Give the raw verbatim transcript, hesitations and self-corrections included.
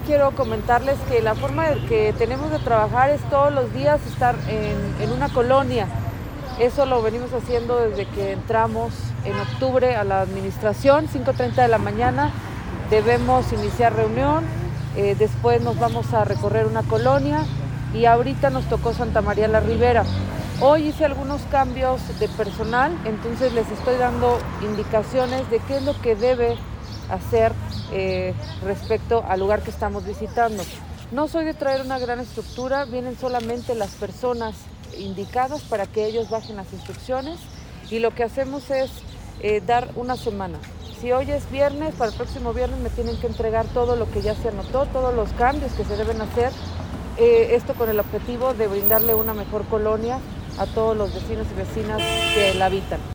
quiero comentarles que la forma que tenemos de trabajar es todos los días estar en, en una colonia. Eso lo venimos haciendo desde que entramos en octubre a la administración, cinco treinta de la mañana. Debemos iniciar reunión, eh, después nos vamos a recorrer una colonia y ahorita nos tocó Santa María la Ribera. Hoy hice algunos cambios de personal, entonces les estoy dando indicaciones de qué es lo que debe hacer eh, respecto al lugar que estamos visitando. No soy de traer una gran estructura, vienen solamente las personas indicadas para que ellos bajen las instrucciones y lo que hacemos es eh, dar una semana. Si hoy es viernes, para el próximo viernes me tienen que entregar todo lo que ya se anotó, todos los cambios que se deben hacer, eh, esto con el objetivo de brindarle una mejor colonia a todos los vecinos y vecinas que la habitan.